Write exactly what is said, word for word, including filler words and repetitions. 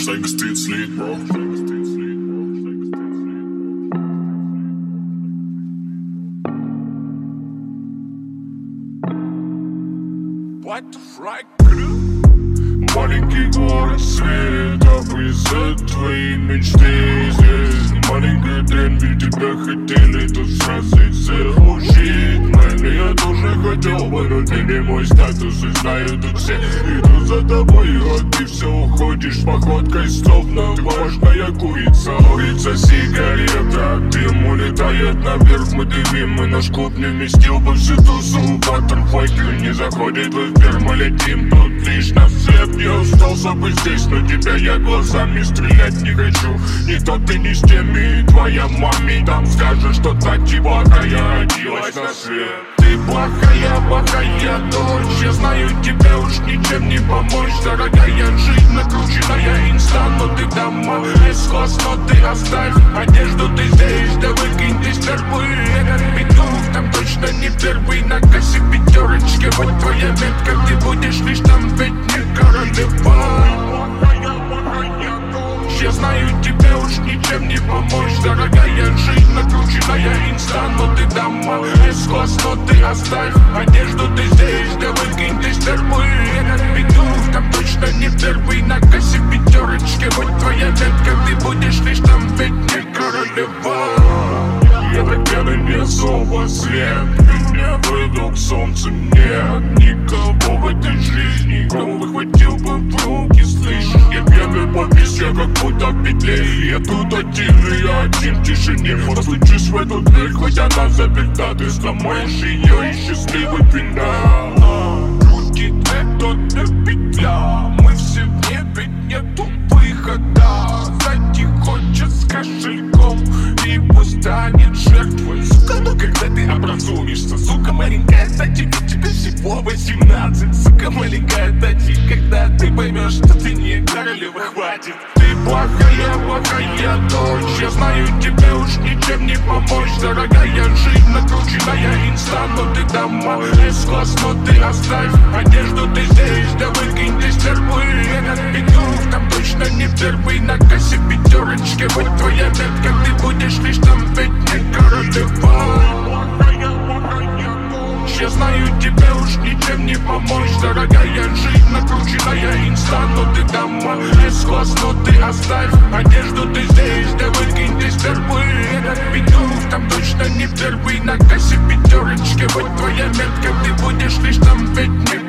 Shake a street sleep, bro. What the fuck? Маленький город светов, из-за твоей мечты здесь. Маленький день, ведь тебя хотели тут сразу заслужить. Man, я тоже хотел бы, но ты не мой статус, и знаю тут все. Иду за тобой, а ты все уходишь походкой, словно ты важная курица. Курица сигарета, дым улетает наверх, мы дымим, и наш клуб не вместил бы всю тусу. Баттерфлай не заходит в эфир, мы летим тут лишь на след. Я остался бы здесь, но тебя я глазами стрелять не хочу. Не то ты не с теми, твоя маме там скажет, что та плохая родилась на свет. Ты плохая, плохая дочь, я знаю, тебе уж ничем не помочь. Дорогая жизнь, накрученная инста, но ты дома из-класс, но ты оставь одежду, ты здесь, да выкинь ты стерпы. Этот петух там точно не первый, на кассе пятерочки, вот твоя метка, ты будешь лишь там, ведь не королева. Я знаю, тебе уж ничем не помочь. Дорогая жизнь, накрученная инста, но ты дома из-класс, но ты оставь одежду, ты здесь, да выкинь ты стерпы. Этот петух там точно не первый, на кассе пятерочки, вот твоя метка, ты будешь лишь там, ведь не королева. Я так пьяный, не особо свет, меня выдул к солнцу, нет никого в этой жизни, кто выхватил бы в руки, слышишь? Я пьяный повис, я как будто в петле. Я тут один, и я один в тишине. Постучись в эту дверь, хоть она заперта, ты сломаешь ее, и счастливый финал. Руки это не петля, мы все в небе, нету выхода. Зайти хочет с кошельком, и пусть станет жертвой. Сука, ну когда ты образуешься, сука маленькая, это тебе, тебе всего восемнадцать. Сука маленькая, это тебе, когда ты поймешь, что ты не королева, хватит. Ты плохая, плохая дочь, я знаю, тебе уж ничем не помочь. Дорогая жизнь, накрученная инста, но ты дома из-класс, но ты оставь одежду, ты здесь, да выкинь ты стерпы. Этот петух там точно не первый, на кассе пятерочки, вот твоя метка, ты будешь лишь там, ведь не королева. Я знаю, тебе уж ничем не помочь. Дорогая жизнь, накрученная инста, но ты дома из-класс, но ты оставь одежду, ты здесь, да выкинь ты стерпы. Этот петух там точно не первый, на кассе пятерочки, вот твоя метка, ты будешь лишь там, ведь не